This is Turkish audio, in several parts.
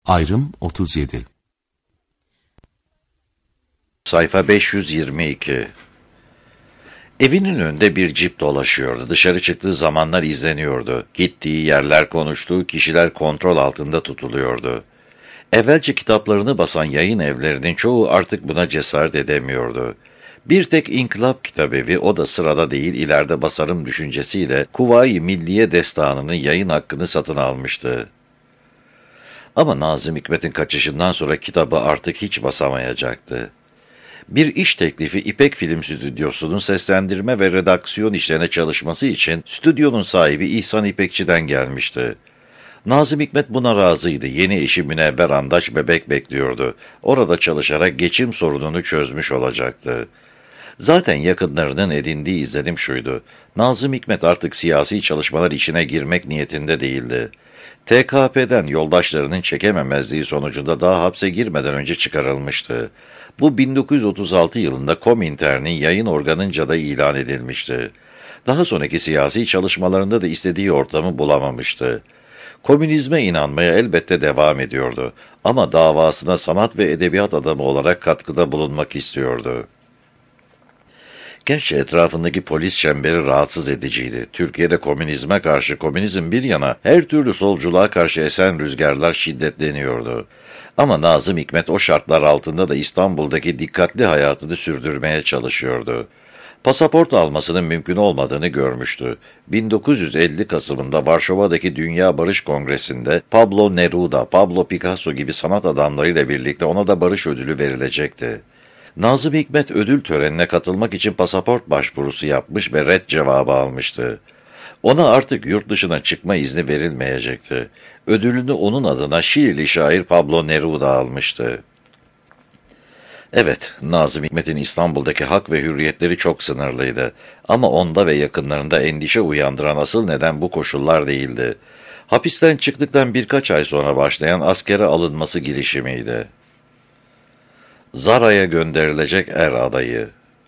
Ayrım 37. Sayfa 522. Evinin önünde bir cip dolaşıyordu. Dışarı çıktığı zamanlar izleniyordu. Gittiği yerler, konuştuğu kişiler kontrol altında tutuluyordu. Evvelce kitaplarını basan yayın evlerinin çoğu artık buna cesaret edemiyordu. Bir tek İnkılap Kitabevi, o da sırada değil, ileride basarım düşüncesiyle Kuvayi Milliye Destanı'nın yayın hakkını satın almıştı. Ama Nazım Hikmet'in kaçışından sonra kitabı artık hiç basamayacaktı. Bir iş teklifi İpek Film Stüdyosu'nun seslendirme ve redaksiyon işlerine çalışması için stüdyonun sahibi İhsan İpekçi'den gelmişti. Nazım Hikmet buna razıydı. Yeni eşi Münevver Andaç bebek bekliyordu. Orada çalışarak geçim sorununu çözmüş olacaktı. Zaten yakınlarının edindiği izlenim şuydu: Nazım Hikmet artık siyasi çalışmalar içine girmek niyetinde değildi. TKP'den yoldaşlarının çekememezliği sonucunda daha hapse girmeden önce çıkarılmıştı. Bu 1936 yılında Komintern'in yayın organınca da ilan edilmişti. Daha sonraki siyasi çalışmalarında da istediği ortamı bulamamıştı. Komünizme inanmaya elbette devam ediyordu ama davasına sanat ve edebiyat adamı olarak katkıda bulunmak istiyordu. Gerçi etrafındaki polis çemberi rahatsız ediciydi. Türkiye'de komünizme karşı, komünizm bir yana, her türlü solculuğa karşı esen rüzgarlar şiddetleniyordu. Ama Nazım Hikmet o şartlar altında da İstanbul'daki dikkatli hayatını sürdürmeye çalışıyordu. Pasaport almasının mümkün olmadığını görmüştü. 1950 Kasım'ında Varşova'daki Dünya Barış Kongresi'nde Pablo Neruda, Pablo Picasso gibi sanat adamlarıyla birlikte ona da barış ödülü verilecekti. Nazım Hikmet ödül törenine katılmak için pasaport başvurusu yapmış ve ret cevabı almıştı. Ona artık yurt dışına çıkma izni verilmeyecekti. Ödülünü onun adına Şiirli şair Pablo Neruda almıştı. Evet, Nazım Hikmet'in İstanbul'daki hak ve hürriyetleri çok sınırlıydı. Ama onda ve yakınlarında endişe uyandıran asıl neden bu koşullar değildi. Hapisten çıktıktan birkaç ay sonra başlayan askere alınması girişimiydi. Zara'ya gönderilecek er adayı.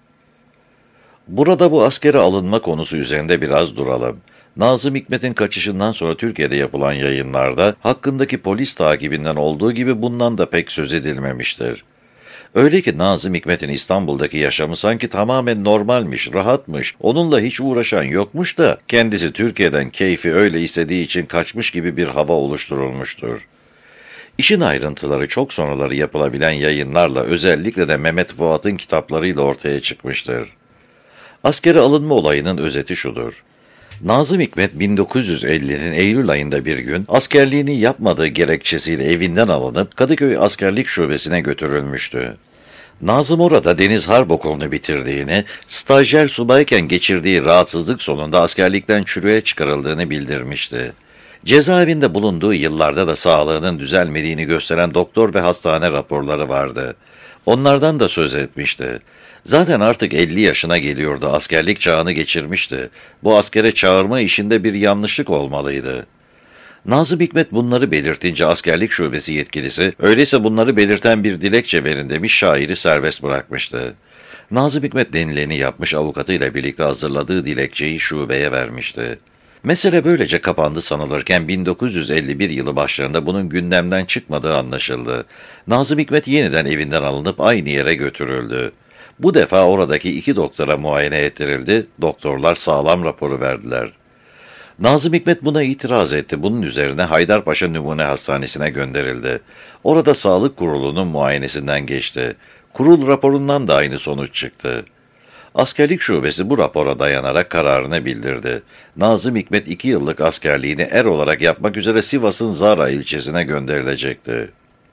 Burada bu askere alınma konusu üzerinde biraz duralım. Nazım Hikmet'in kaçışından sonra Türkiye'de yapılan yayınlarda hakkındaki polis takibinden olduğu gibi bundan da pek söz edilmemiştir. Öyle ki Nazım Hikmet'in İstanbul'daki yaşamı sanki tamamen normalmiş, rahatmış, onunla hiç uğraşan yokmuş da kendisi Türkiye'den keyfi öyle istediği için kaçmış gibi bir hava oluşturulmuştur. İşin ayrıntıları çok sonraları yapılabilen yayınlarla, özellikle de Mehmet Fuat'ın kitaplarıyla ortaya çıkmıştır. Askere alınma olayının özeti şudur: Nazım Hikmet 1950'nin Eylül ayında bir gün askerliğini yapmadığı gerekçesiyle evinden alınıp Kadıköy Askerlik Şubesi'ne götürülmüştü. Nazım orada Deniz Harp Okulu'nu bitirdiğini, stajyer subayken geçirdiği rahatsızlık sonunda askerlikten çürüye çıkarıldığını bildirmişti. Cezaevinde bulunduğu yıllarda da sağlığının düzelmediğini gösteren doktor ve hastane raporları vardı. Onlardan da söz etmişti. Zaten artık 50 yaşına geliyordu, askerlik çağını geçirmişti. Bu askere çağırma işinde bir yanlışlık olmalıydı. Nazım Hikmet bunları belirtince askerlik şubesi yetkilisi, öyleyse bunları belirten bir dilekçe verin demiş, şairi serbest bırakmıştı. Nazım Hikmet denileni yapmış, avukatıyla birlikte hazırladığı dilekçeyi şubeye vermişti. Mesele böylece kapandı sanılırken 1951 yılı başlarında bunun gündemden çıkmadığı anlaşıldı. Nazım Hikmet yeniden evinden alınıp aynı yere götürüldü. Bu defa oradaki 2 doktora muayene ettirildi, doktorlar sağlam raporu verdiler. Nazım Hikmet buna itiraz etti. Bunun üzerine Haydarpaşa Numune Hastanesi'ne gönderildi. Orada sağlık kurulunun muayenesinden geçti. Kurul raporundan da aynı sonuç çıktı. Askerlik şubesi bu rapora dayanarak kararını bildirdi. Nazım Hikmet 2 yıllık askerliğini er olarak yapmak üzere Sivas'ın Zara ilçesine gönderilecekti.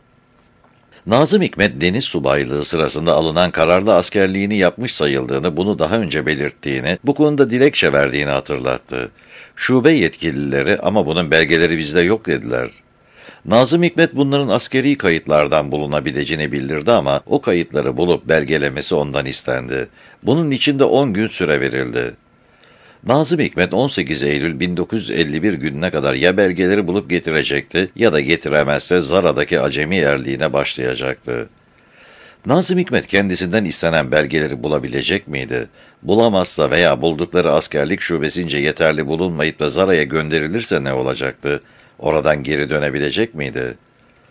Nazım Hikmet deniz subaylığı sırasında alınan kararla askerliğini yapmış sayıldığını, bunu daha önce belirttiğini, bu konuda dilekçe verdiğini hatırlattı. Şube yetkilileri ama bunun belgeleri bizde yok dediler. Nazım Hikmet bunların askeri kayıtlardan bulunabileceğini bildirdi ama o kayıtları bulup belgelemesi ondan istendi. Bunun için de 10 gün süre verildi. Nazım Hikmet 18 Eylül 1951 gününe kadar ya belgeleri bulup getirecekti ya da getiremezse Zara'daki acemi yerliğine başlayacaktı. Nazım Hikmet kendisinden istenen belgeleri bulabilecek miydi? Bulamazsa veya buldukları askerlik şubesince yeterli bulunmayıp da Zara'ya gönderilirse ne olacaktı? Oradan geri dönebilecek miydi?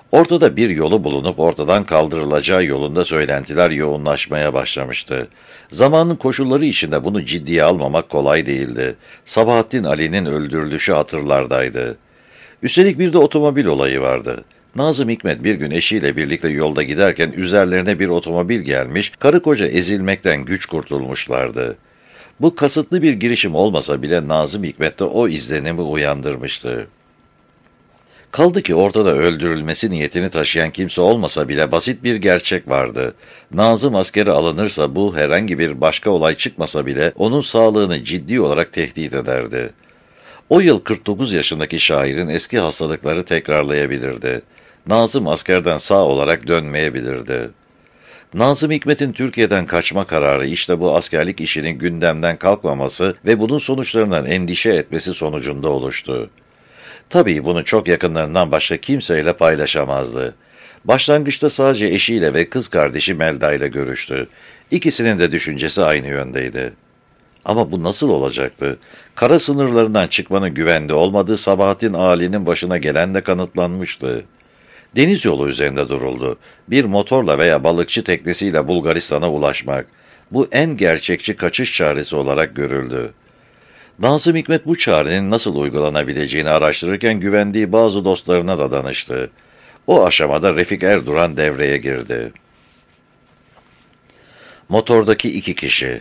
Ortada bir yolu bulunup ortadan kaldırılacağı yolunda söylentiler yoğunlaşmaya başlamıştı. Zamanın koşulları içinde bunu ciddiye almamak kolay değildi. Sabahattin Ali'nin öldürülüşü hatırlardaydı. Üstelik bir de otomobil olayı vardı. Nazım Hikmet bir gün eşiyle birlikte yolda giderken üzerlerine bir otomobil gelmiş, karı koca ezilmekten güç kurtulmuşlardı. Bu kasıtlı bir girişim olmasa bile Nazım Hikmet'te o izlenimi uyandırmıştı. Kaldı ki ortada öldürülmesi niyetini taşıyan kimse olmasa bile basit bir gerçek vardı. Nazım askere alınırsa bu herhangi bir başka olay çıkmasa bile onun sağlığını ciddi olarak tehdit ederdi. O yıl 49 yaşındaki şairin eski hastalıkları tekrarlayabilirdi. Nazım askerden sağ olarak dönmeyebilirdi. Nazım Hikmet'in Türkiye'den kaçma kararı işte bu askerlik işinin gündemden kalkmaması ve bunun sonuçlarından endişe etmesi sonucunda oluştu. Tabii bunu çok yakınlarından başka kimseyle paylaşamazdı. Başlangıçta sadece eşiyle ve kız kardeşi Melda ile görüştü. İkisinin de düşüncesi aynı yöndeydi. Ama bu nasıl olacaktı? Kara sınırlarından çıkmanın güvende olmadığı Sabahattin Ali'nin başına gelen de kanıtlanmıştı. Deniz yolu üzerinde duruldu. Bir motorla veya balıkçı teknesiyle Bulgaristan'a ulaşmak. Bu en gerçekçi kaçış çaresi olarak görüldü. Nazım Hikmet bu çarenin nasıl uygulanabileceğini araştırırken güvendiği bazı dostlarına da danıştı. O aşamada Refik Erduran devreye girdi. Motordaki iki kişi.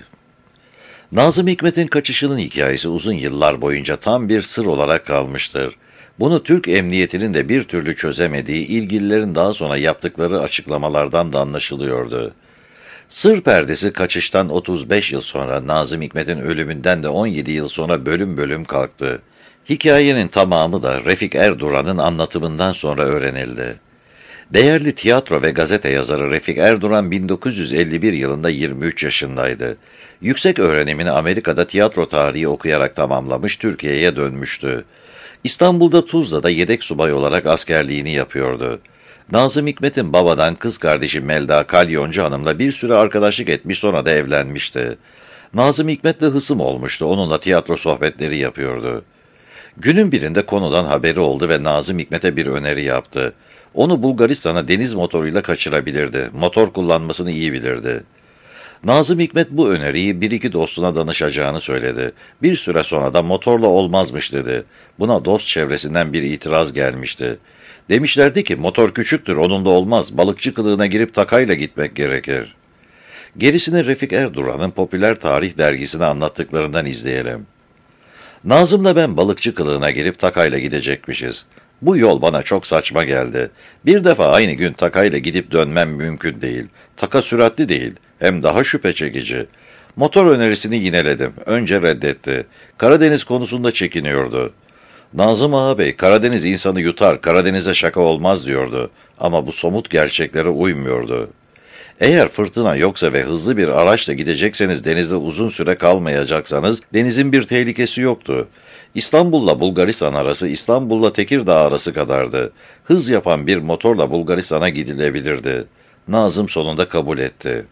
Nazım Hikmet'in kaçışının hikayesi uzun yıllar boyunca tam bir sır olarak kalmıştır. Bunu Türk emniyetinin de bir türlü çözemediği, ilgililerin daha sonra yaptıkları açıklamalardan da anlaşılıyordu. Sır perdesi kaçıştan 35 yıl sonra, Nazım Hikmet'in ölümünden de 17 yıl sonra bölüm bölüm kalktı. Hikayenin tamamı da Refik Erduran'ın anlatımından sonra öğrenildi. Değerli tiyatro ve gazete yazarı Refik Erduran 1951 yılında 23 yaşındaydı. Yüksek öğrenimini Amerika'da tiyatro tarihi okuyarak tamamlamış, Türkiye'ye dönmüştü. İstanbul'da Tuzla'da yedek subay olarak askerliğini yapıyordu. Nazım Hikmet'in babadan kız kardeşi Melda Kalyoncu Hanım'la bir süre arkadaşlık etmiş, sonra da evlenmişti. Nazım Hikmet'le hısım olmuştu, onunla tiyatro sohbetleri yapıyordu. Günün birinde konudan haberi oldu ve Nazım Hikmet'e bir öneri yaptı. Onu Bulgaristan'a deniz motoruyla kaçırabilirdi, motor kullanmasını iyi bilirdi. Nazım Hikmet bu öneriyi bir iki dostuna danışacağını söyledi. Bir süre sonra da motorla olmazmış dedi. Buna dost çevresinden bir itiraz gelmişti. Demişlerdi ki motor küçüktür, onunla olmaz, balıkçı kılığına girip takayla gitmek gerekir. Gerisini Refik Erduran'ın Popüler Tarih dergisine anlattıklarından izleyelim. Nazım'la ben balıkçı kılığına girip takayla gidecekmişiz. Bu yol bana çok saçma geldi. Bir defa aynı gün takayla gidip dönmem mümkün değil. Taka süratli değil, hem daha şüphe çekici. Motor önerisini yineledim. Önce reddetti. Karadeniz konusunda çekiniyordu. Nazım ağabey, Karadeniz insanı yutar, Karadeniz'e şaka olmaz diyordu. Ama bu somut gerçeklere uymuyordu. Eğer fırtına yoksa ve hızlı bir araçla gidecekseniz, denizde uzun süre kalmayacaksanız, denizin bir tehlikesi yoktu. İstanbul'la Bulgaristan arası, İstanbul'la Tekirdağ arası kadardı. Hız yapan bir motorla Bulgaristan'a gidilebilirdi. Nazım sonunda kabul etti.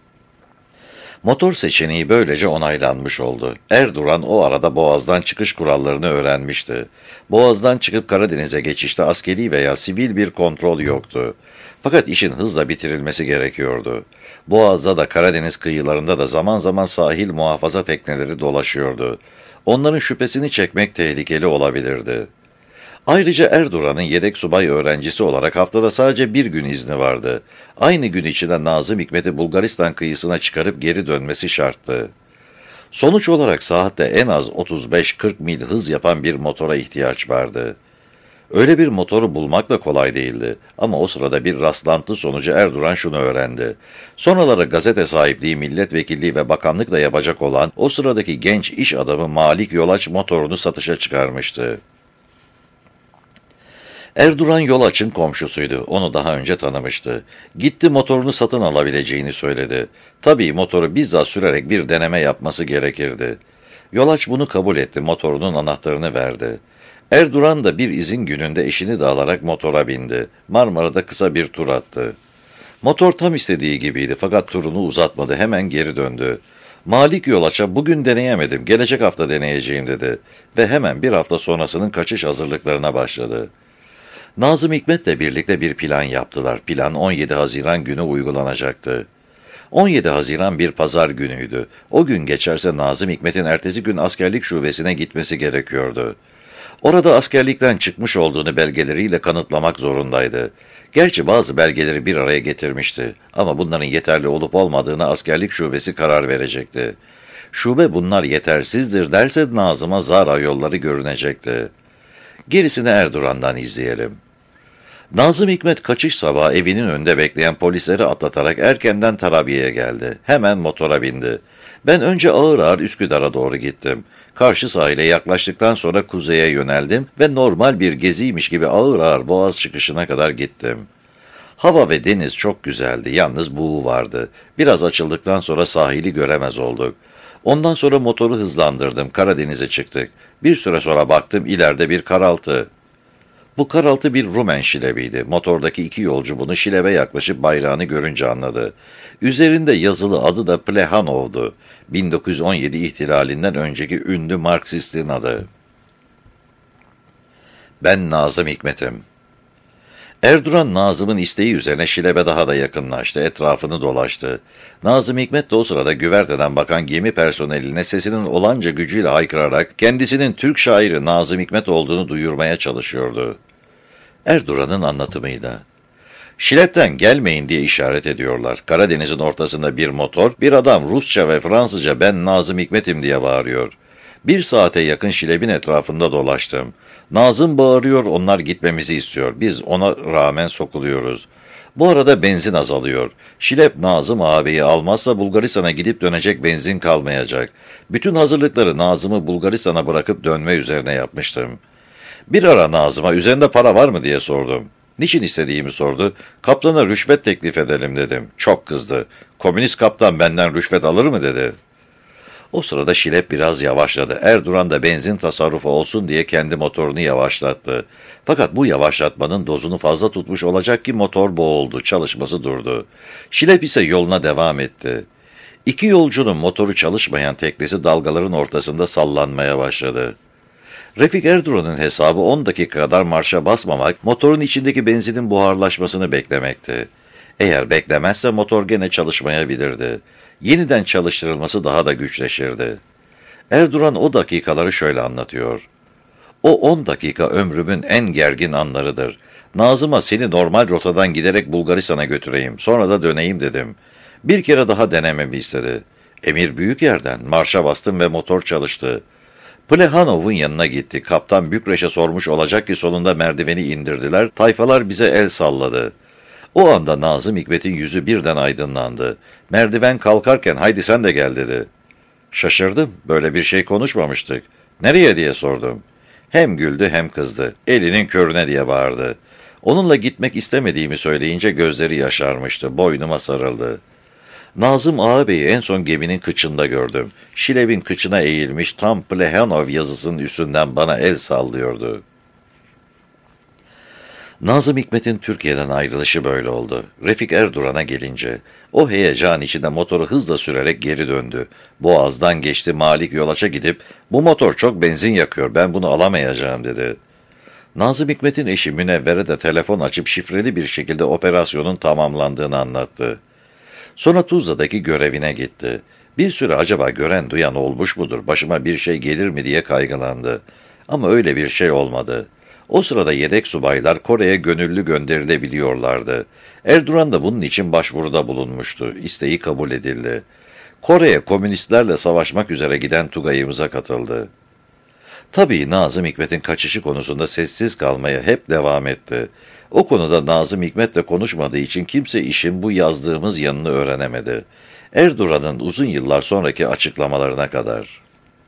Motor seçeneği böylece onaylanmış oldu. Erduran o arada Boğaz'dan çıkış kurallarını öğrenmişti. Boğaz'dan çıkıp Karadeniz'e geçişte askeri veya sivil bir kontrol yoktu. Fakat işin hızla bitirilmesi gerekiyordu. Boğaz'da da Karadeniz kıyılarında da zaman zaman sahil muhafaza tekneleri dolaşıyordu. Onların şüphesini çekmek tehlikeli olabilirdi. Ayrıca Erduran'ın yedek subay öğrencisi olarak haftada sadece bir gün izni vardı. Aynı gün içinde Nazım Hikmet'i Bulgaristan kıyısına çıkarıp geri dönmesi şarttı. Sonuç olarak saatte en az 35-40 mil hız yapan bir motora ihtiyaç vardı. Öyle bir motoru bulmak da kolay değildi. Ama o sırada bir rastlantı sonucu Erduran şunu öğrendi. Sonraları gazete sahipliği, milletvekilliği ve bakanlıkla yapacak olan o sıradaki genç iş adamı Malik Yolaç motorunu satışa çıkarmıştı. Erduran Yolaç'ın komşusuydu. Onu daha önce tanımıştı. Gitti motorunu satın alabileceğini söyledi. Tabii motoru bizzat sürerek bir deneme yapması gerekirdi. Yolaç bunu kabul etti. Motorunun anahtarını verdi. Erduran da bir izin gününde eşini de alarak motora bindi. Marmara'da kısa bir tur attı. Motor tam istediği gibiydi fakat turunu uzatmadı. Hemen geri döndü. Malik Yolaç'a bugün deneyemedim, gelecek hafta deneyeceğim dedi. Ve hemen bir hafta sonrasının kaçış hazırlıklarına başladı. Nazım Hikmet'le birlikte bir plan yaptılar. Plan 17 Haziran günü uygulanacaktı. 17 Haziran bir pazar günüydü. O gün geçerse Nazım Hikmet'in ertesi gün askerlik şubesine gitmesi gerekiyordu. Orada askerlikten çıkmış olduğunu belgeleriyle kanıtlamak zorundaydı. Gerçi bazı belgeleri bir araya getirmişti ama bunların yeterli olup olmadığına askerlik şubesi karar verecekti. Şube bunlar yetersizdir derse Nazım'a zar yolları görünecekti. Gerisini Erduran'dan izleyelim. Nazım Hikmet kaçış sabahı evinin önünde bekleyen polisleri atlatarak erkenden Tarabya'ya geldi. Hemen motora bindi. Ben önce ağır ağır Üsküdar'a doğru gittim. Karşı sahile yaklaştıktan sonra kuzeye yöneldim ve normal bir geziymiş gibi ağır ağır Boğaz çıkışına kadar gittim. Hava ve deniz çok güzeldi, yalnız buğu vardı. Biraz açıldıktan sonra sahili göremez olduk. Ondan sonra motoru hızlandırdım, Karadeniz'e çıktık. Bir süre sonra baktım ileride bir karaltı. Bu karaltı bir Rumen şilebiydi. Motordaki iki yolcu bunu şilebe yaklaşıp bayrağını görünce anladı. Üzerinde yazılı adı da Plehanov'du. 1917 ihtilalinden önceki ünlü Marksistin adı. Ben Nazım Hikmet'im. Erduran Nazım'ın isteği üzerine şilebe daha da yakınlaştı, etrafını dolaştı. Nazım Hikmet de o sırada güverteden bakan gemi personeline sesinin olanca gücüyle haykırarak kendisinin Türk şairi Nazım Hikmet olduğunu duyurmaya çalışıyordu. Erduran'ın anlatımıyla. Şilepten gelmeyin diye işaret ediyorlar. Karadeniz'in ortasında bir motor, bir adam Rusça ve Fransızca ben Nazım Hikmet'im diye bağırıyor. Bir saate yakın Şilep'in etrafında dolaştım. Nazım bağırıyor, onlar gitmemizi istiyor. Biz ona rağmen sokuluyoruz. Bu arada benzin azalıyor. Şilep Nazım ağabeyi almazsa Bulgaristan'a gidip dönecek benzin kalmayacak. Bütün hazırlıkları Nazım'ı Bulgaristan'a bırakıp dönme üzerine yapmıştım. Bir ara Nazım'a üzerinde para var mı diye sordum. Niçin istediğimi sordu. Kaptana rüşvet teklif edelim dedim. Çok kızdı. Komünist kaptan benden rüşvet alır mı dedi. O sırada Şilep biraz yavaşladı. Erduran da benzin tasarrufu olsun diye kendi motorunu yavaşlattı. Fakat bu yavaşlatmanın dozunu fazla tutmuş olacak ki motor boğuldu, çalışması durdu. Şilep ise yoluna devam etti. İki yolcunun motoru çalışmayan teknesi dalgaların ortasında sallanmaya başladı. Refik Erduran'ın hesabı 10 dakika kadar marşa basmamak, motorun içindeki benzinin buharlaşmasını beklemekti. Eğer beklemezse motor gene çalışmayabilirdi. Yeniden çalıştırılması daha da güçleşirdi. Erduran o dakikaları şöyle anlatıyor. O 10 dakika ömrümün en gergin anlarıdır. Nazım'a seni normal rotadan giderek Bulgaristan'a götüreyim, sonra da döneyim dedim. Bir kere daha denememi istedi. Emir büyük yerden, marşa bastım ve motor çalıştı. Plehanov'un yanına gitti. Kaptan Bükreş'e sormuş olacak ki sonunda merdiveni indirdiler. Tayfalar bize el salladı. O anda Nazım Hikmet'in yüzü birden aydınlandı. Merdiven kalkarken haydi sen de gel dedi. Şaşırdım. Böyle bir şey konuşmamıştık. Nereye diye sordum. Hem güldü hem kızdı. Elinin körüne diye bağırdı. Onunla gitmek istemediğimi söyleyince gözleri yaşarmıştı. Boynuma sarıldı. Nazım ağabeyi en son geminin kıçında gördüm. Şilev'in kıçına eğilmiş tam Plehanov yazısının üstünden bana el sallıyordu. Nazım Hikmet'in Türkiye'den ayrılışı böyle oldu. Refik Erduran'a gelince, o heyecan içinde motoru hızla sürerek geri döndü. Boğaz'dan geçti, Malik Yolaç'a gidip, bu motor çok benzin yakıyor, ben bunu alamayacağım dedi. Nazım Hikmet'in eşi Münevvere de telefon açıp şifreli bir şekilde operasyonun tamamlandığını anlattı. Sonra Tuzla'daki görevine gitti. Bir süre acaba gören duyan olmuş mudur, başıma bir şey gelir mi diye kaygılandı. Ama öyle bir şey olmadı. O sırada yedek subaylar Kore'ye gönüllü gönderilebiliyorlardı. Erduran da bunun için başvuruda bulunmuştu. İsteği kabul edildi. Kore'ye komünistlerle savaşmak üzere giden Tugay'ımıza katıldı. Tabii Nazım Hikmet'in kaçışı konusunda sessiz kalmaya hep devam etti. O konuda Nazım Hikmet'le konuşmadığı için kimse işin bu yazdığımız yanını öğrenemedi. Erduran'ın uzun yıllar sonraki açıklamalarına kadar.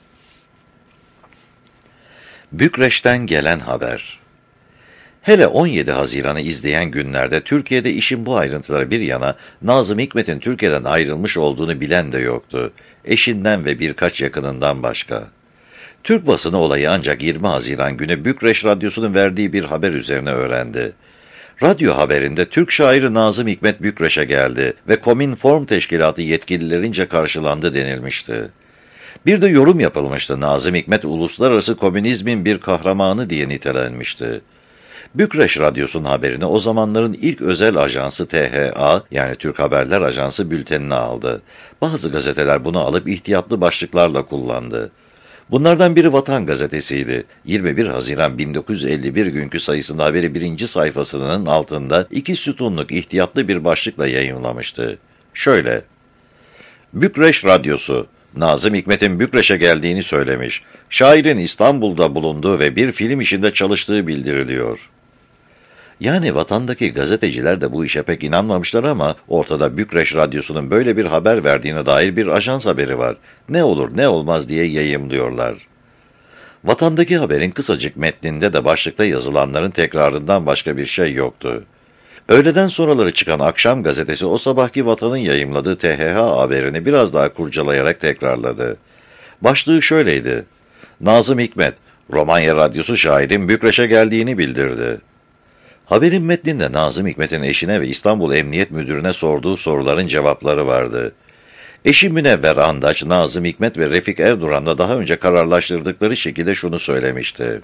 Bükreş'ten gelen haber. Hele 17 Haziran'ı izleyen günlerde Türkiye'de işin bu ayrıntıları bir yana Nazım Hikmet'in Türkiye'den ayrılmış olduğunu bilen de yoktu. Eşinden ve birkaç yakınından başka. Türk basını olayı ancak 20 Haziran günü Bükreş Radyosu'nun verdiği bir haber üzerine öğrendi. Radyo haberinde Türk şairi Nazım Hikmet Bükreş'e geldi ve Komünform Teşkilatı yetkililerince karşılandı denilmişti. Bir de yorum yapılmıştı. Nazım Hikmet uluslararası komünizmin bir kahramanı diye nitelenmişti. Bükreş Radyosu'nun haberini o zamanların ilk özel ajansı THA, yani Türk Haberler Ajansı bültenine aldı. Bazı gazeteler bunu alıp ihtiyatlı başlıklarla kullandı. Bunlardan biri Vatan Gazetesi'ydi. 21 Haziran 1951 günkü sayısında haberi birinci sayfasının altında 2 sütunluk ihtiyatlı bir başlıkla yayımlamıştı. Şöyle: Bükreş Radyosu, Nazım Hikmet'in Bükreş'e geldiğini söylemiş. Şairin İstanbul'da bulunduğu ve bir film işinde çalıştığı bildiriliyor. Yani vatandaki gazeteciler de bu işe pek inanmamışlar ama ortada Bükreş Radyosu'nun böyle bir haber verdiğine dair bir ajans haberi var. Ne olur ne olmaz diye yayımlıyorlar. Vatandaki haberin kısacık metninde de başlıkta yazılanların tekrarından başka bir şey yoktu. Öğleden sonraları çıkan Akşam gazetesi o sabahki Vatan'ın yayımladığı THH haberini biraz daha kurcalayarak tekrarladı. Başlığı şöyleydi: Nazım Hikmet, Romanya Radyosu şairin Bükreş'e geldiğini bildirdi. Haberin metninde Nazım Hikmet'in eşine ve İstanbul Emniyet Müdürü'ne sorduğu soruların cevapları vardı. Eşi Münevver Andaç, Nazım Hikmet ve Refik Erduran'la daha önce kararlaştırdıkları şekilde şunu söylemişti: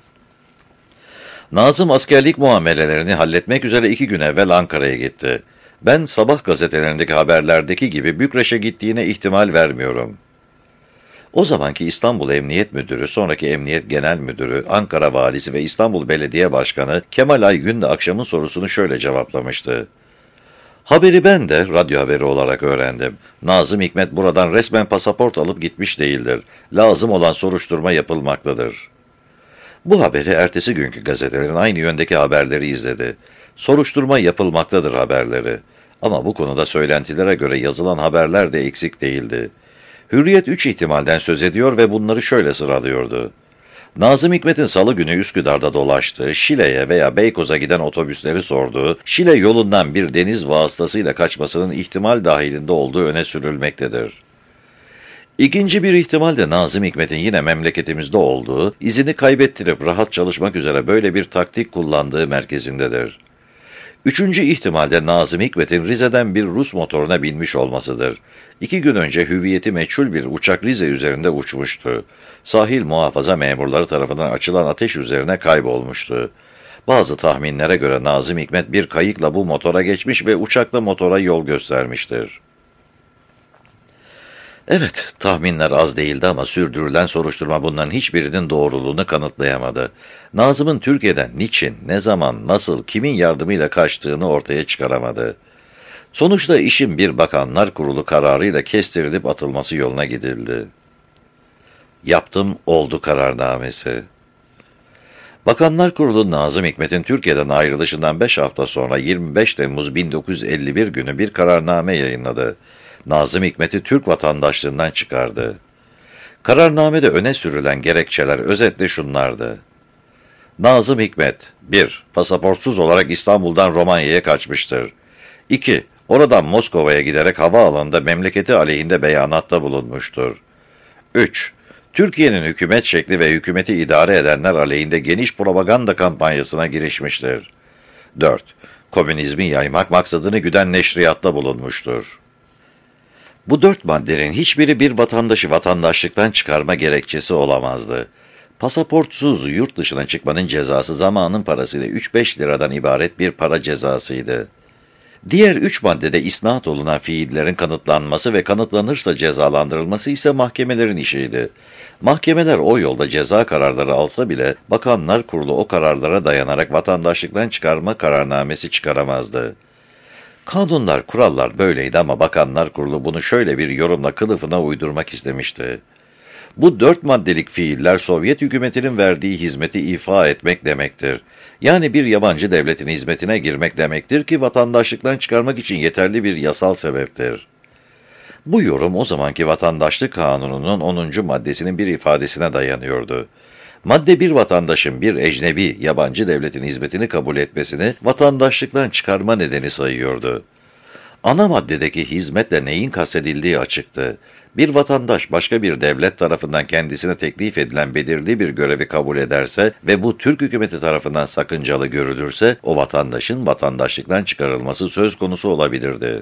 Nazım askerlik muamelelerini halletmek üzere 2 gün evvel Ankara'ya gitti. Ben sabah gazetelerindeki haberlerdeki gibi Bükreş'e gittiğine ihtimal vermiyorum. O zamanki İstanbul Emniyet Müdürü, sonraki Emniyet Genel Müdürü, Ankara Valisi ve İstanbul Belediye Başkanı Kemal Aygün de akşamın sorusunu şöyle cevaplamıştı: Haberi ben de radyo haberi olarak öğrendim. Nazım Hikmet buradan resmen pasaport alıp gitmiş değildir. Lazım olan soruşturma yapılmaktadır. Bu haberi ertesi günkü gazetelerin aynı yöndeki haberleri izledi. Soruşturma yapılmaktadır haberleri. Ama bu konuda söylentilere göre yazılan haberler de eksik değildi. Hürriyet 3 ihtimalden söz ediyor ve bunları şöyle sıralıyordu: Nazım Hikmet'in salı günü Üsküdar'da dolaştığı, Şile'ye veya Beykoz'a giden otobüsleri sorduğu, Şile yolundan bir deniz vasıtasıyla kaçmasının ihtimal dahilinde olduğu öne sürülmektedir. İkinci bir ihtimal de Nazım Hikmet'in yine memleketimizde olduğu, izini kaybettirip rahat çalışmak üzere böyle bir taktik kullandığı merkezindedir. Üçüncü ihtimalde Nazım Hikmet'in Rize'den bir Rus motoruna binmiş olmasıdır. 2 gün önce hüviyeti meçhul bir uçak Rize üzerinde uçmuştu. Sahil muhafaza memurları tarafından açılan ateş üzerine kaybolmuştu. Bazı tahminlere göre Nazım Hikmet bir kayıkla bu motora geçmiş ve uçakla motora yol göstermiştir. Evet, tahminler az değildi ama sürdürülen soruşturma bunların hiçbirinin doğruluğunu kanıtlayamadı. Nazım'ın Türkiye'den niçin, ne zaman, nasıl, kimin yardımıyla kaçtığını ortaya çıkaramadı. Sonuçta işin bir Bakanlar Kurulu kararıyla kestirilip atılması yoluna gidildi. Yaptım oldu kararnamesi. Bakanlar Kurulu Nazım Hikmet'in Türkiye'den ayrılışından 5 hafta sonra 25 Temmuz 1951 günü bir kararname yayınladı. Nazım Hikmet'i Türk vatandaşlığından çıkardı. Kararnamede öne sürülen gerekçeler özetle şunlardı: Nazım Hikmet 1. Pasaportsuz olarak İstanbul'dan Romanya'ya kaçmıştır. 2. Oradan Moskova'ya giderek havaalanında memleketi aleyhinde beyanatta bulunmuştur. 3. Türkiye'nin hükümet şekli ve hükümeti idare edenler aleyhinde geniş propaganda kampanyasına girişmiştir. 4. Komünizmi yaymak maksadını güden neşriyatta bulunmuştur. Bu 4 maddenin hiçbiri bir vatandaşı vatandaşlıktan çıkarma gerekçesi olamazdı. Pasaportsuz yurt dışına çıkmanın cezası zamanın parasıyla 3-5 liradan ibaret bir para cezasıydı. Diğer 3 maddede isnat olunan fiillerin kanıtlanması ve kanıtlanırsa cezalandırılması ise mahkemelerin işiydi. Mahkemeler o yolda ceza kararları alsa bile Bakanlar Kurulu o kararlara dayanarak vatandaşlıktan çıkarma kararnamesi çıkaramazdı. Kanunlar, kurallar böyleydi ama Bakanlar Kurulu bunu şöyle bir yorumla kılıfına uydurmak istemişti: Bu 4 maddelik fiiller Sovyet hükümetinin verdiği hizmeti ifa etmek demektir. Yani bir yabancı devletin hizmetine girmek demektir ki vatandaşlıktan çıkarmak için yeterli bir yasal sebeptir. Bu yorum o zamanki Vatandaşlık Kanunu'nun 10. maddesinin bir ifadesine dayanıyordu. Madde bir vatandaşın bir ecnebi, yabancı devletin hizmetini kabul etmesini vatandaşlıktan çıkarma nedeni sayıyordu. Ana maddedeki hizmetle neyin kastedildiği açıktı. Bir vatandaş başka bir devlet tarafından kendisine teklif edilen belirli bir görevi kabul ederse ve bu Türk hükümeti tarafından sakıncalı görülürse o vatandaşın vatandaşlıktan çıkarılması söz konusu olabilirdi.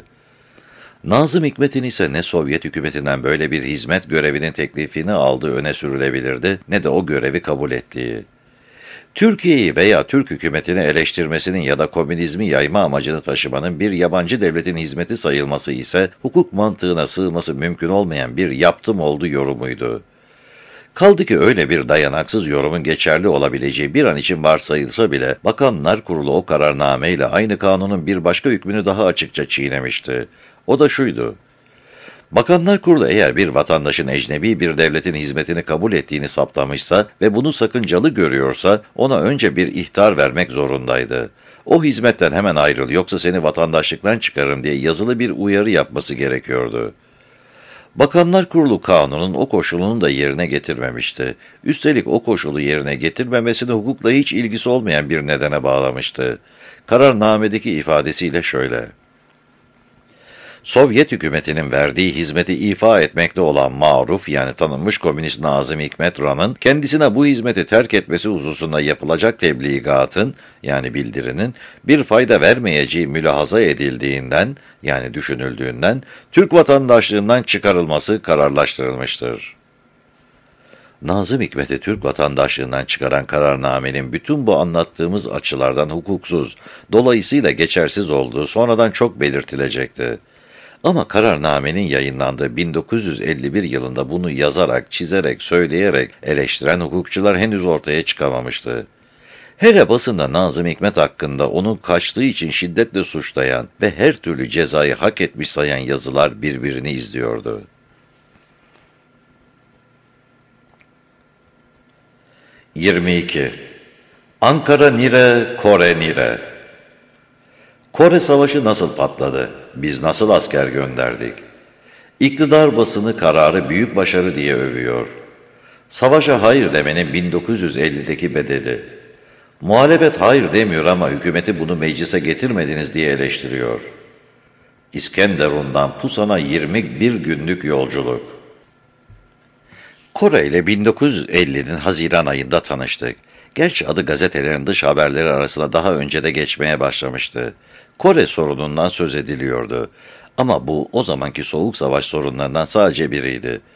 Nazım Hikmet'in ise ne Sovyet hükümetinden böyle bir hizmet görevinin teklifini aldığı öne sürülebilirdi ne de o görevi kabul ettiği. Türkiye'yi veya Türk hükümetini eleştirmesinin ya da komünizmi yayma amacını taşımanın bir yabancı devletin hizmeti sayılması ise hukuk mantığına sığması mümkün olmayan bir yaptım oldu yorumuydu. Kaldı ki öyle bir dayanaksız yorumun geçerli olabileceği bir an için varsayılsa bile Bakanlar Kurulu o kararnameyle aynı kanunun bir başka hükmünü daha açıkça çiğnemişti. O da şuydu: Bakanlar Kurulu eğer bir vatandaşın ecnebi bir devletin hizmetini kabul ettiğini saptamışsa ve bunu sakıncalı görüyorsa ona önce bir ihtar vermek zorundaydı. O hizmetten hemen ayrıl yoksa seni vatandaşlıktan çıkarırım diye yazılı bir uyarı yapması gerekiyordu. Bakanlar Kurulu kanunun o koşulunu da yerine getirmemişti. Üstelik o koşulu yerine getirmemesini hukukla hiç ilgisi olmayan bir nedene bağlamıştı. Kararnamedeki ifadesiyle şöyle: Sovyet hükümetinin verdiği hizmeti ifa etmekte olan maruf yani tanınmış komünist Nazım Hikmet Ran'ın kendisine bu hizmeti terk etmesi hususunda yapılacak tebligatın yani bildirinin bir fayda vermeyeceği mülahaza edildiğinden yani düşünüldüğünden Türk vatandaşlığından çıkarılması kararlaştırılmıştır. Nazım Hikmet'i Türk vatandaşlığından çıkaran kararnamenin bütün bu anlattığımız açılardan hukuksuz, dolayısıyla geçersiz olduğu sonradan çok belirtilecekti. Ama kararnamenin yayınlandığı 1951 yılında bunu yazarak, çizerek, söyleyerek eleştiren hukukçular henüz ortaya çıkamamıştı. Hele basında Nazım Hikmet hakkında onu kaçtığı için şiddetle suçlayan ve her türlü cezayı hak etmiş sayan yazılar birbirini izliyordu. 22. Ankara nire, Kore nire. Kore Savaşı nasıl patladı? Biz nasıl asker gönderdik? İktidar basını kararı büyük başarı diye övüyor. Savaşa hayır demenin 1950'deki bedeli. Muhalefet hayır demiyor ama hükümeti bunu meclise getirmediniz diye eleştiriyor. İskenderun'dan Pusan'a 21 günlük yolculuk. Kore ile 1950'nin Haziran ayında tanıştık. Gerçi adı gazetelerin dış haberleri arasında daha önce de geçmeye başlamıştı. Kore sorunundan söz ediliyordu. Ama bu o zamanki soğuk savaş sorunlarından sadece biriydi.